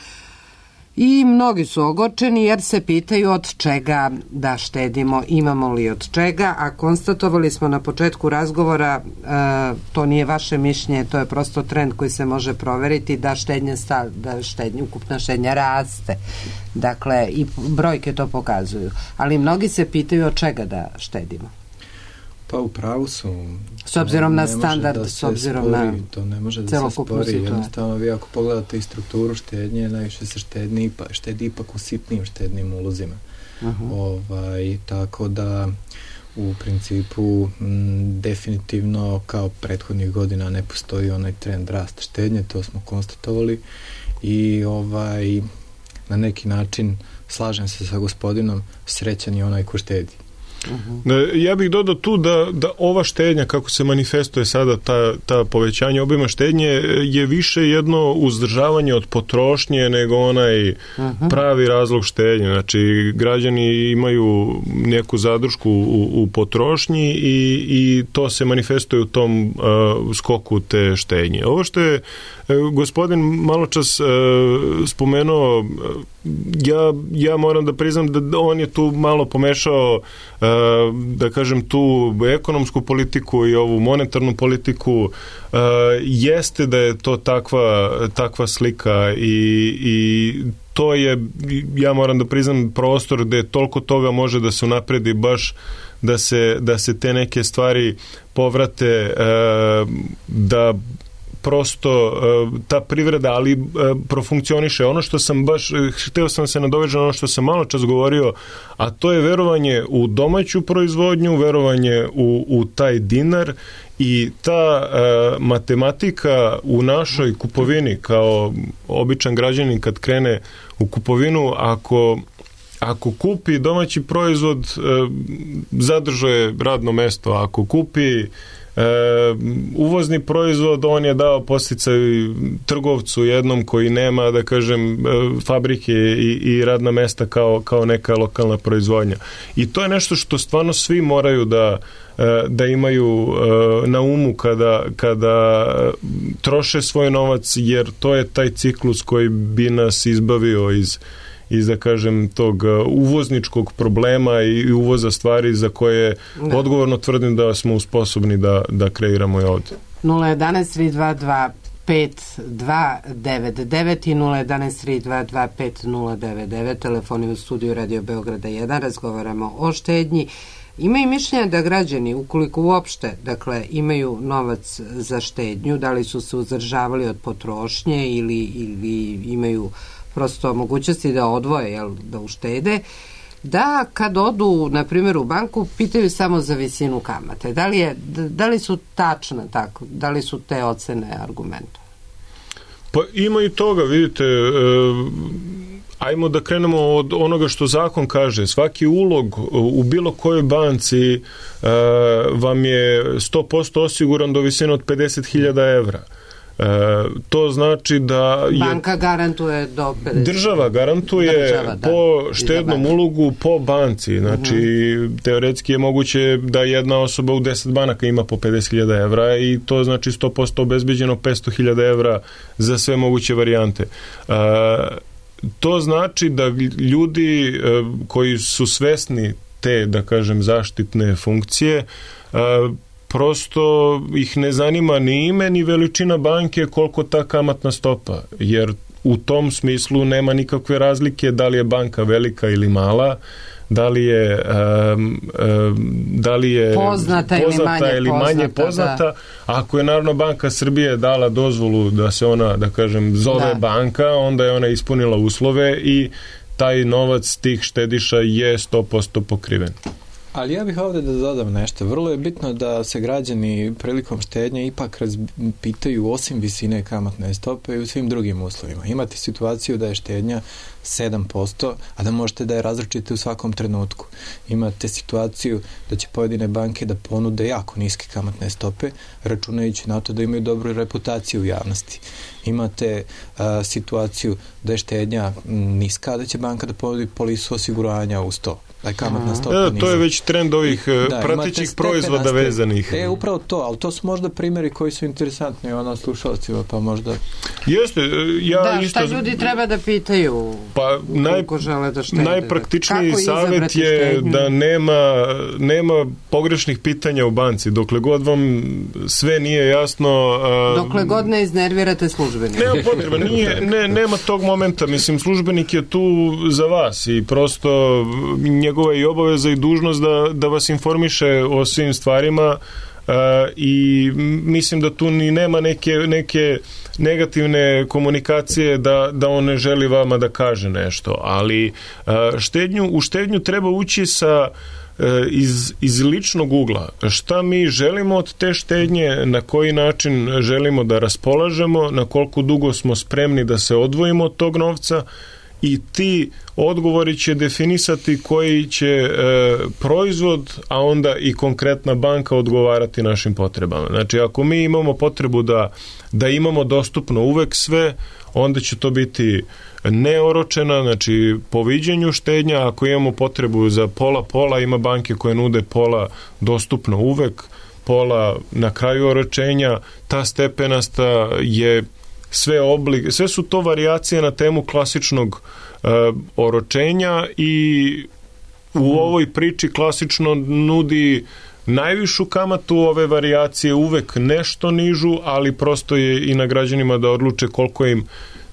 i mnogi su ogorčeni jer se pitaju od čega da štedimo, imamo li od čega, a konstatovali smo na početku razgovora, e, to nije vaše mišljenje, to je prosto trend koji se može proveriti, da štednja, da štednja, ukupna štednja raste. Dakle, i brojke to pokazuju. Ali mnogi se pitaju od čega da štedimo. Pa u pravu su. S obzirom na standard, s obzirom spori, na to ne može da se spori. Jednostavno, vi ako pogledate i strukturu štednje, najviše se štedni ipak, štedi ipak u sitnim štednim ulozima. Uh-huh. Ovaj, tako da u principu m, definitivno kao prethodnih godina ne postoji onaj trend rasta štednje, to smo konstatovali i ovaj na neki način slažem se sa gospodinom, srećan je onaj ko štedi. Uh-huh. Ja bih dodao tu da, da ova štednja, kako se manifestuje sada ta, ta povećanje obima štednje, je više jedno uzdržavanje od potrošnje nego onaj uh-huh. pravi razlog štednje. Znači, građani imaju neku zadršku u, u potrošnji i, i to se manifestuje u tom uh, skoku te štednje. Ovo što je uh, gospodin maločas uh, spomenuo, ja, ja moram da priznam da on je tu malo pomešao uh, da kažem tu ekonomsku politiku i ovu monetarnu politiku. Uh, jeste da je to takva, takva slika i, i to je, ja moram da priznam, prostor gde toliko toga može da se unapredi baš da se, da se te neke stvari povrate, uh, da prosto ta privreda, ali profunkcioniše. Ono što sam baš, hteo sam se nadovežati na ono što sam malo čas govorio, a to je verovanje u domaću proizvodnju, verovanje u, u taj dinar i ta uh, matematika u našoj kupovini, kao običan građanin kad krene u kupovinu, ako ako kupi domaći proizvod, uh, zadržuje radno mesto. Ako kupi E, uvozni proizvod, on je dao podsticaj trgovcu jednom koji nema, da kažem, fabrike i, i radna mesta kao, kao neka lokalna proizvodnja. I to je nešto što stvarno svi moraju da, da imaju na umu kada, kada troše svoj novac, jer to je taj ciklus koji bi nas izbavio iz iz, da kažem, tog uvozničkog problema i uvoza stvari za koje da. Odgovorno tvrdim da smo sposobni da, da kreiramo i ovdje. nula jedan tri dva dva pet dva devet devet i nula jedan tri dva dva pet nula devet devet, telefoni u studiju Radio Beograda jedan, razgovaramo o štednji. Imaju mišljenje da građani, ukoliko uopšte, dakle, imaju novac za štednju, da li su se uzdržavali od potrošnje ili, ili imaju prosto mogućnosti da odvoje, jel, da uštede, da kad odu, na primjer, u banku, pitaju samo za visinu kamate. Da li, je, da li su tačne tako? Da li su te ocene argumenta? Pa ima i toga, vidite, e, ajmo da krenemo od onoga što zakon kaže. Svaki ulog u bilo kojoj banci e, vam je sto posto osiguran do visine od pedeset hiljada evra. E, to znači da je, banka garantuje do pedeset. Država garantuje država, da, po štednom ulogu po banci. Znači, uh-huh. teoretski je moguće da jedna osoba u deset banaka ima po pedeset hiljada evra i to znači sto posto obezbeđeno petsto hiljada evra za sve moguće varijante. E, to znači da ljudi e, koji su svesni te, da kažem, zaštitne funkcije, e, prosto ih ne zanima ni ime ni veličina banke koliko ta kamatna stopa, jer u tom smislu nema nikakve razlike da li je banka velika ili mala, da li je um, um, da li je poznata, poznata ili manje ili manje poznata, poznata. Da. Ako je Narodna banka Srbije dala dozvolu da se ona, da kažem, zove da. banka, onda je ona ispunila uslove i taj novac tih štediša je sto posto pokriven. Ali ja bih ovdje da dodam nešto. Vrlo je bitno da se građani prilikom štednje ipak pitaju osim visine kamatne stope i u svim drugim uslovima. Imate situaciju da je štednja sedam posto, a da možete da je različite u svakom trenutku. Imate situaciju da će pojedine banke da ponude jako niske kamatne stope, računajući na to da imaju dobru reputaciju u javnosti. Imate uh, situaciju da je štednja niska, da će banka da ponudi polisu osiguranja uz to. Da je kamatna stopa da, to je već trend ovih da, pratećih proizvoda vezanih. E, upravo to, ali to su možda primjeri koji su interesantni ono slušalcima, pa možda... Jeste, ja da, isto... šta ljudi treba da pitaju pa, naj, žele da štede? Najpraktičniji savjet je štednju? Da nema, nema pogrešnih pitanja u banci. Dokle god vam sve nije jasno... A, Dokle god ne iznervirate službenika. Nema potreba, nije, ne, nema tog momenta. Mislim, službenik je tu za vas i prosto njegova i obaveza i dužnost da, da vas informiše o svim stvarima uh, i mislim da tu ni nema neke, neke negativne komunikacije da, da on ne želi vama da kaže nešto, ali uh, štednju, u štednju treba ući sa uh, iz, iz ličnog ugla. Šta mi želimo od te štednje, na koji način želimo da raspolažemo, na koliko dugo smo spremni da se odvojimo od tog novca, i ti odgovori će definisati koji će e, proizvod, a onda i konkretna banka odgovarati našim potrebama. Znači, ako mi imamo potrebu da, da imamo dostupno uvek sve, onda će to biti neoročena, znači po viđenju štednja. Ako imamo potrebu za pola-pola, ima banke koje nude pola dostupno uvek, pola na kraju oročenja, ta stepenasta je sve oblik, sve su to varijacije na temu klasičnog uh, oročenja i u ovoj priči klasično nudi najvišu kamatu, ove varijacije uvek nešto nižu, ali prosto je i na građanima da odluče koliko im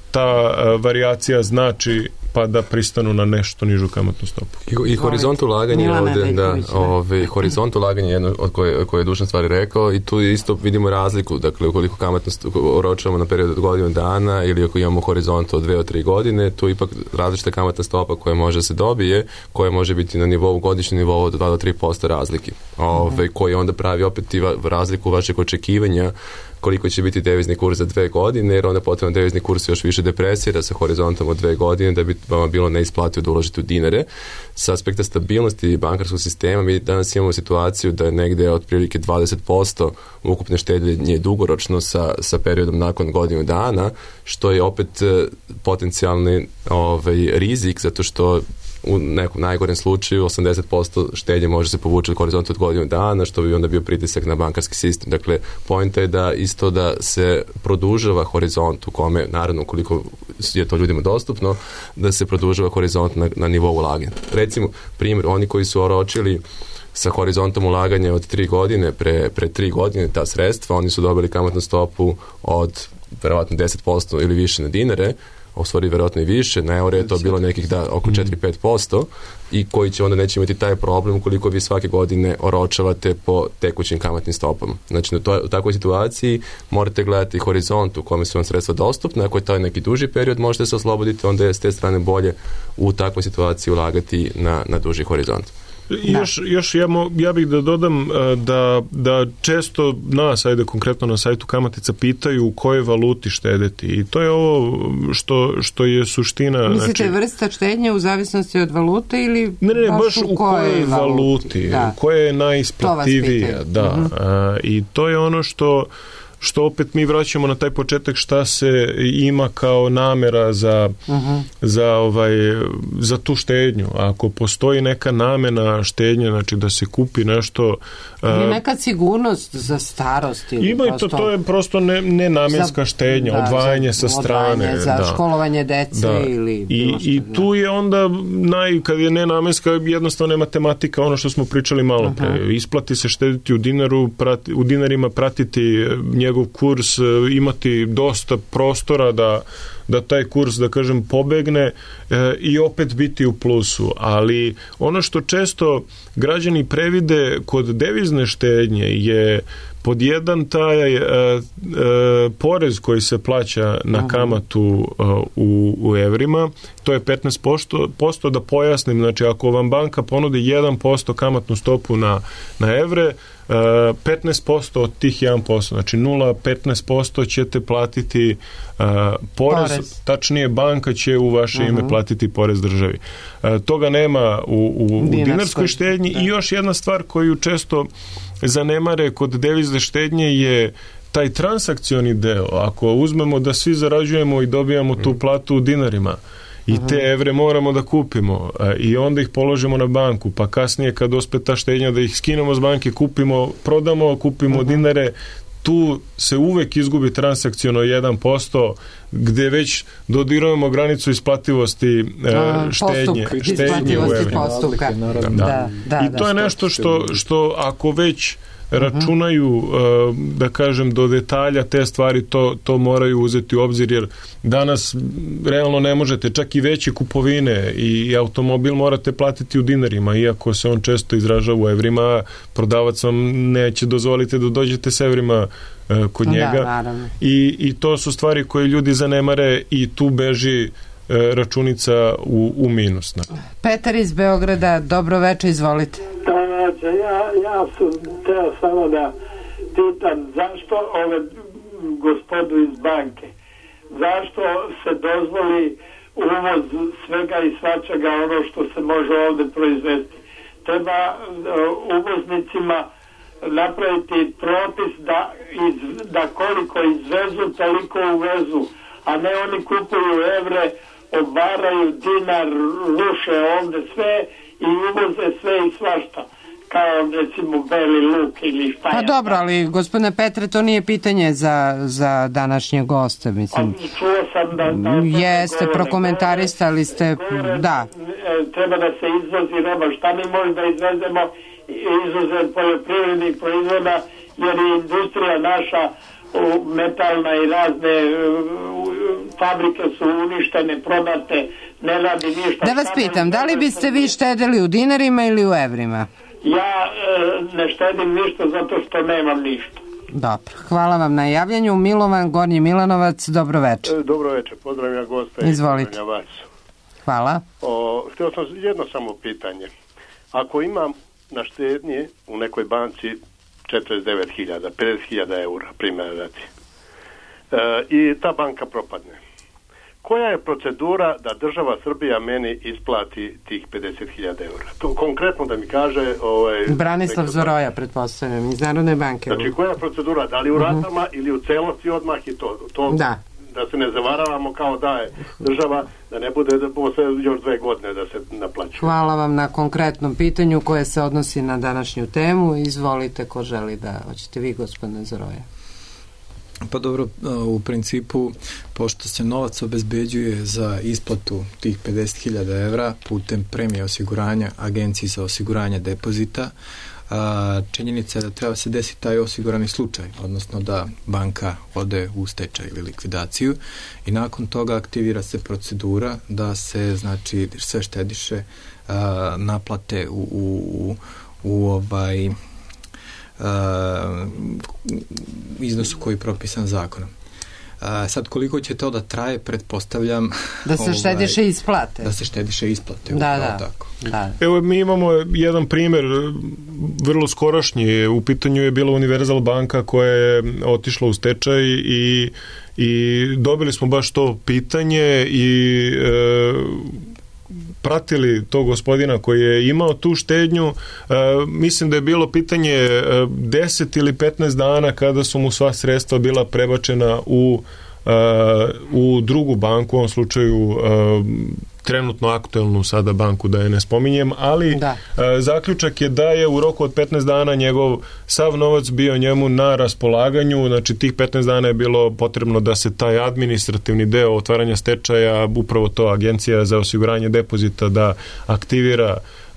ta uh, varijacija znači, pa da pristanu na nešto nižu kamatnu stopu. I, i horizont ulaganja je ovdje, da, ove, horizont ulaganja je jedno od koje, koje je Dušan stvari rekao i tu isto vidimo razliku, dakle, ukoliko kamatno oročavamo na period od godinu dana ili ako imamo horizont od dve do tri godine, tu ipak različita kamatna stopa koja može se dobije, koja može biti na nivou, godišnjem nivou od dva do tri posto razlike, ove, mm-hmm. koji onda pravi opet i razliku vašeg očekivanja koliko će biti devizni kurs za dve godine, jer onda potrebno devizni kurs još više depresira sa horizontom od dve godine da bi vama bilo neisplativo da uložite u dinare. Sa aspekta stabilnosti bankarskog sistema mi danas imamo situaciju da je negde otprilike dvadeset posto ukupne štednje dugoročno sa, sa periodom nakon godinu dana, što je opet potencijalni ovaj, rizik, zato što u nekom najgorem slučaju osamdeset posto štednje može se povući od horizonta od godinu dana, što bi onda bio pritisak na bankarski sistem. Dakle, poenta je da isto da se produžava horizont u kome, naravno, koliko je to ljudima dostupno, da se produžava horizont na, na nivou ulaganja. Recimo, primjer, oni koji su oročili sa horizontom ulaganja od tri godine, pre, pre tri godine ta sredstva, oni su dobili kamatnu stopu od verovatno deset posto ili više na dinare, u stvari vjerojatno i više, na euro je to bilo nekih da oko četiri do pet posto i koji će onda neće imati taj problem ukoliko vi svake godine oročavate po tekućim kamatnim stopama. Znači u, toj, u takvoj situaciji morate gledati horizont u kome su vam sredstva dostupne, ako je to neki duži period možete se osloboditi, onda je s te strane bolje u takvoj situaciji ulagati na, na duži horizont. Još, još ja, mo, ja bih da dodam da, da često nas, ajde konkretno na sajtu Kamatica, pitaju u kojoj valuti štedeti i to je ovo što, što je suština. Mislite znači, vrsta štednje u zavisnosti od valute ili ne, ne, baš, baš u kojoj valuti, valuti da. koja je najisplativija, da. Uh-huh. A, i to je ono što što opet mi vraćamo na taj početak šta se ima kao namera za, uh-huh. za, ovaj, za tu štednju. Ako postoji neka namena štednje, znači da se kupi nešto... Ili uh, neka sigurnost za starost. Ili ima prosto, i to, to je prosto ne, nenamenska štednja, da, odvajanje sa strane. Odvajanje za da. školovanje dece da. ili... I, i tu je onda, naj, kad je nenamenska, jednostavno je matematika, ono što smo pričali malo pre. Uh-huh. Isplati se štediti u dinaru, prati, u dinarima pratiti njegov kurs, imati dosta prostora da, da taj kurs, da kažem, pobegne e, i opet biti u plusu. Ali ono što često građani previde kod devizne štednje je pod jedan taj e, e, porez koji se plaća na kamatu e, u, u evrima, to je petnaest posto, da pojasnim, znači ako vam banka ponudi jedan posto kamatnu stopu na, na evre, petnaest posto od tih jedan posto, znači nula zarez petnaest posto ćete platiti uh, porez, porez, tačnije banka će u vaše uh-huh. ime platiti porez državi. Uh, toga nema u, u, u dinarskoj štednji. Da. I još jedna stvar koju često zanemare kod devizne štednje je taj transakcioni deo. Ako uzmemo da svi zarađujemo i dobijamo tu platu u dinarima, i te evre moramo da kupimo i onda ih položimo na banku, pa kasnije kad ospe ta štednja da ih skinemo s banke, kupimo, prodamo, kupimo uh-huh. dinare, tu se uvek izgubi transakciono jedan posto gde već dodirujemo granicu isplativosti uh, štednje, štednje u evrima. Da. Da, da, I to da, je nešto što, što ako već računaju, da kažem, do detalja te stvari, to, to moraju uzeti u obzir, jer danas realno ne možete, čak i veće kupovine i automobil morate platiti u dinarima, iako se on često izražava u evrima, prodavac vam neće dozvoliti da dođete s evrima kod njega. Da, I, i to su stvari koje ljudi zanemare i tu beži računica u, u minus. Petar iz Beograda, dobro večer, izvolite. Znači, ja, ja sam teo samo da pitam zašto ove gospodu iz banke, zašto se dozvoli uvoz svega i svačega ono što se može ovde proizvesti. Treba uvoznicima napraviti propis da, iz, da koliko izvezu, toliko uvezu, a ne oni kupuju evre, obaraju dinar, ruše ovde sve i uvoze sve i svašta, kao recimo beli luk ili šta. Pa dobro, ali gospodine Petre, to nije pitanje za, za današnje goste, mislim. A, čuo sam da... da Jeste, govore, prokomentarista, ali ste... Govore, da. Treba da se izvozi roba, šta mi možda da izvezemo izuzev poljoprivrednih proizvoda, jer je industrija naša metalna i razne fabrike su uništene, prodate, ne radi ništa. Da vas pitam, da li biste vi štedili u dinarima ili u evrima? Ja e, ne štedim ništa zato što nemam ništa. Dobro, hvala vam na javljanju. Milovan, Gornji Milanovac, dobro večer. E, dobro večer, pozdravljam gosta. Izvolite. Vas. Hvala. O, htio sam jedno samo pitanje. Ako imam na štednji u nekoj banci četrdeset devet hiljada, pedeset hiljada eura, primjer dati, e, i ta banka propadne, koja je procedura da država Srbija meni isplati tih pedeset hiljada eura? To konkretno da mi kaže... Ovaj, Branislav Zoroja, pretpostavljam, iz Narodne banke. Znači, koja je procedura? Da li u ratama uh-huh. ili u celosti odmah i to? to da. Da se ne zavaravamo kao da je država, da ne bude da posle još dve godine da se naplaćuje. Hvala vam na konkretnom pitanju koje se odnosi na današnju temu. Izvolite, ko želi da... Hoćete vi, gospodine Zoroja? Pa dobro, u principu, pošto se novac obezbeđuje za isplatu tih pedeset hiljada evra putem premije osiguranja Agenciji za osiguranje depozita, činjenica je da treba se desiti taj osigurani slučaj, odnosno da banka ode u stečaj ili likvidaciju i nakon toga aktivira se procedura da se, znači, sve štediše naplate u, u, u ovaj Uh, iznosu koji je propisan zakonom. Uh, sad koliko će to da traje, pretpostavljam da se ovaj, štediše isplate. Da se štediše isplate. Da, da. Tako. Da. Evo, mi imamo jedan primjer vrlo skorašnji. U pitanju je bila Univerzal banka koja je otišla u stečaj i, i dobili smo baš to pitanje i e, pratili tog gospodina koji je imao tu štednju. E, mislim da je bilo pitanje deset ili petnaest dana kada su mu sva sredstva bila prebačena u, e, u drugu banku, u ovom slučaju e, trenutno aktuelnu sada banku, da je ne spominjem, ali da. E, zaključak je da je u roku od petnaest dana njegov sav novac bio njemu na raspolaganju, znači tih petnaest dana je bilo potrebno da se taj administrativni deo otvaranja stečaja, upravo to Agencija za osiguranje depozita, da aktivira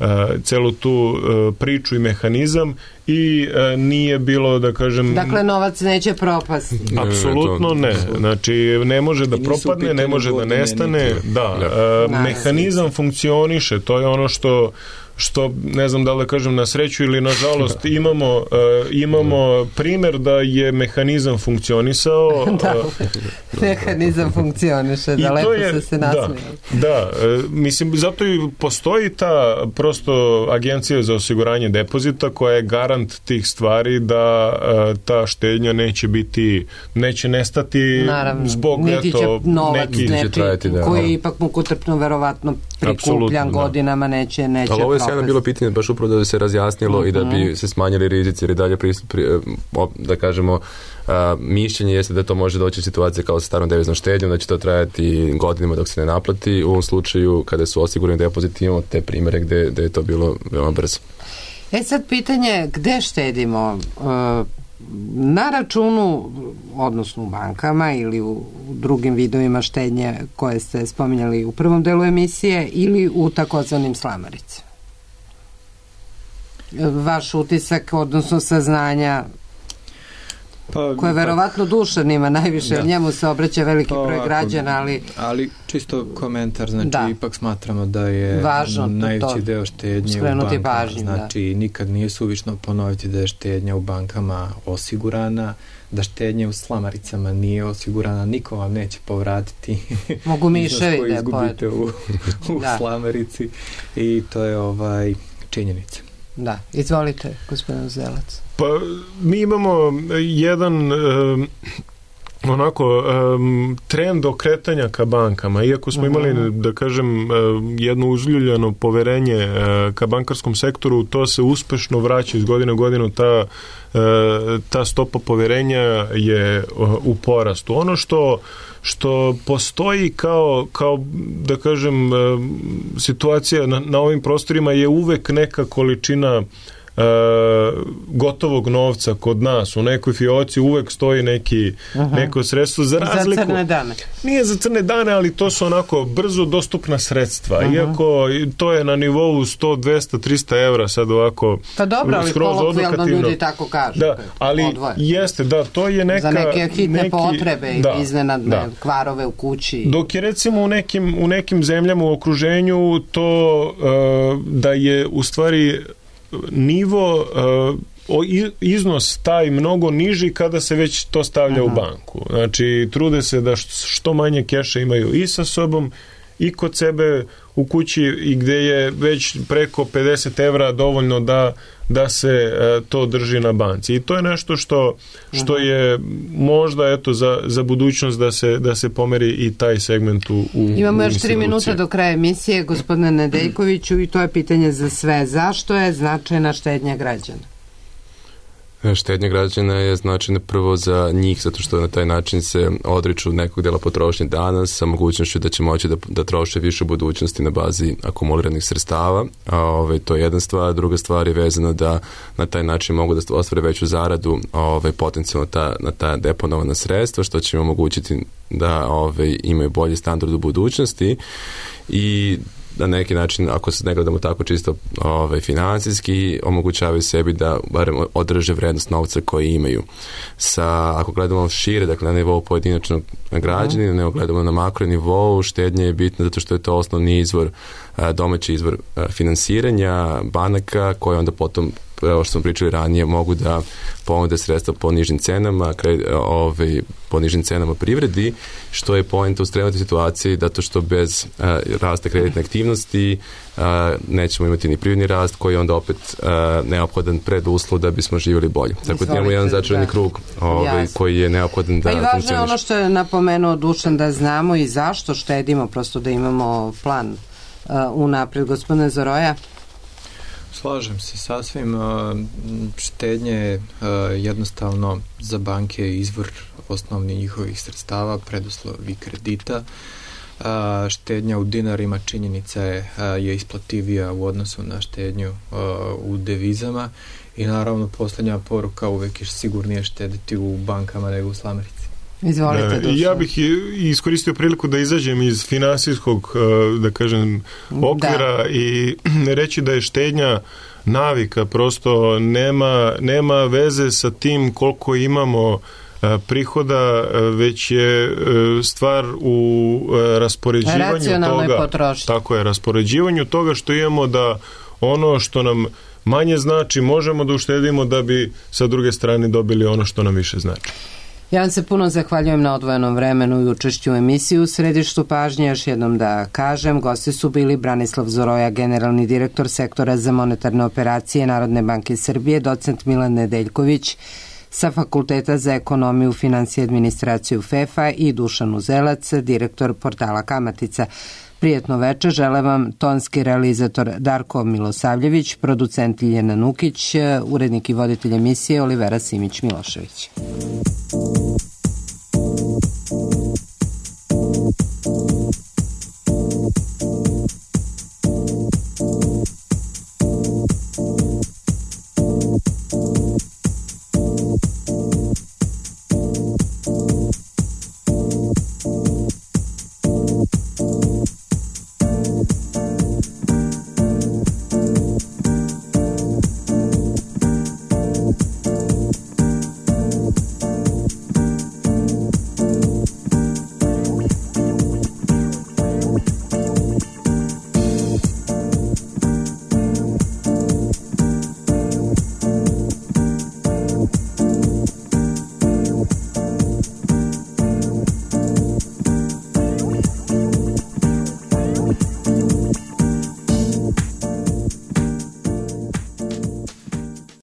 celu tu priču i mehanizam i nije bilo, da kažem... Dakle, novac neće propasti. Apsolutno ne. Znači, ne može da propadne, ne može da nestane. Da, mehanizam funkcioniše, to je ono što što, ne znam da li da kažem na sreću ili na žalost, imamo, uh, imamo primer da je mehanizam funkcionisao. Da, mehanizam funkcioniše, da lepo je, se se nasmijali. Da, da, uh, mislim, zato i postoji ta prosto agencija za osiguranje depozita koja je garant tih stvari da uh, ta štednja neće biti, neće nestati. Naravno, zbog niti eto, će novac neki, neki, trajati, da, koji je ipak mukotrpno verovatno prikupljan godinama, neće, neće ali ovo je sjajno bilo pitanje baš upravo da bi se razjasnilo mm-hmm. i da bi se smanjili rizici, jer i dalje pri, pri, da kažemo uh, mišljenje jeste da to može doći u situacije kao sa starom deviznom štednjom, da će to trajati godinama dok se ne naplati. U ovom slučaju kada su osigurani depoziti imamo te primere gde, gde je to bilo veoma brzo. E sad pitanje, gde štedimo? Uh, na računu, odnosno u bankama ili u drugim vidovima štednje koje ste spominjali u prvom delu emisije ili u takozvanim slamaricama? Vaš utisak, odnosno saznanja pa, koje verovatno Dušan ima najviše, da. Njemu se obraća veliki pa, broj građana, ali... Ali čisto komentar, znači da. Ipak smatramo da je važno najveći to, deo štednje u bankama, pažnju, znači da. Nikad nije suvišno ponoviti da je štednja u bankama osigurana, da štednje u slamaricama nije osigurana, niko vam neće povratiti mogu miševi da izgubite u, u da. Slamarici i to je ovaj činjenica. Da, izvolite, gospodin Uzelac. Pa, mi imamo jedan um, onako um, trend okretanja ka bankama, iako smo imali, uh-huh. da kažem, jedno uzljuljano poverenje uh, ka bankarskom sektoru, to se uspešno vraća iz godine u godinu, ta, uh, ta stopa poverenja je uh, u porastu. Ono što što postoji kao, kao da kažem, situacija na, na ovim prostorima je uvek neka količina e, gotovog novca kod nas. U nekoj fioci uvek stoji neki, uh-huh. neko sredstvo za razliku. Za crne dane. Nije za crne dane, ali to su onako brzo dostupna sredstva. Uh-huh. Iako to je na nivou sto, dvesta, trista evra sad ovako. Pa dobro, ali kolokvijalno ljudi tako kažu. Da, ali odvoje. Jeste, da, to je neka... Za neke hitne neki, potrebe i da, iznenadne da. kvarove u kući. Dok je recimo u nekim, u nekim zemljama u okruženju to uh, da je u stvari nivo uh, iznos taj mnogo niži kada se već to stavlja Aha. u banku. Znači, trude se da što manje keša imaju i sa sobom i kod sebe u kući i gde je već preko pedeset evra dovoljno da, da se uh, to drži na banci. I to je nešto što, što je možda eto za, za budućnost da se, da se pomeri i taj segment u, u Imamo još tri minuta do kraja emisije, gospodine Nedeljkoviću, i to je pitanje za sve. Zašto je značajna štednja građana? Štednja građana je značajna prvo za njih, zato što na taj način se odriču nekog dela potrošnje danas sa mogućnošću da će moći da, da troše više u budućnosti na bazi akumuliranih sredstava. A, ove, to je jedna stvar. Druga stvar je vezana da na taj način mogu da ostvare veću zaradu ove, potencijalno ta, na ta deponovana sredstva, što će im omogućiti da ove, imaju bolji standard u budućnosti i na neki način, ako se ne gledamo tako čisto ovaj, financijski, omogućavaju sebi da barem održe vrednost novca koji imaju. Sa, ako gledamo šire, dakle na nivou pojedinačnog građanina, ne gledamo na makro nivou, štednja je bitna zato što je to osnovni izvor, domaći izvor finansiranja banaka, koje onda potom, kao što smo pričali ranije, mogu da ponude sredstva po nižim cenama, ovaj, po nižim cenama privredi, što je poenta u trenutnoj situaciji, zato što bez a, rasta kreditne aktivnosti a, nećemo imati ni privredni rast, koji je onda opet a, neophodan preduslov da bismo živjeli bolje. Tako da imamo jedan začarani da. krug ovaj, koji je neophodan da funkcioniše. Pa i važno je ono što je napomenuo Dušan, da znamo i zašto štedimo, prosto da imamo plan uh, unapred. Gospodine Zoroja? Slažem se sasvim. Štednje je jednostavno za banke izvor osnovnih njihovih sredstava, preduslov i kredita. Štednja u dinarima, činjenica je, je isplativija u odnosu na štednju u devizama i naravno posljednja poruka, uvek je sigurnije štediti u bankama nego u slamarici. Izvolite, Dušan. Ja bih iskoristio priliku da izađem iz finansijskog, da kažem, okvira da. I reći da je štednja navika, prosto nema, nema veze sa tim koliko imamo prihoda, već je stvar u raspoređivanju racionalnoj toga. Potrošnji. Tako je, raspoređivanju toga što imamo, da ono što nam manje znači možemo da uštedimo da bi sa druge strane dobili ono što nam više znači. Ja vam se puno zahvaljujem na odvojenom vremenu i učešću u emisiju. U središtu pažnje, još jednom da kažem, gosti su bili Branislav Zoroja, generalni direktor sektora za monetarne operacije Narodne banke Srbije, docent Milan Nedeljković sa Fakulteta za ekonomiju, finansije i administraciju F E F-a i Dušan Uzelac, direktor portala Kamatica. Prijetno večer, žele vam tonski realizator Darko Milosavljević, producent Ljiljana Nukić, urednik i voditelj emisije Olivera Simić-Milošević.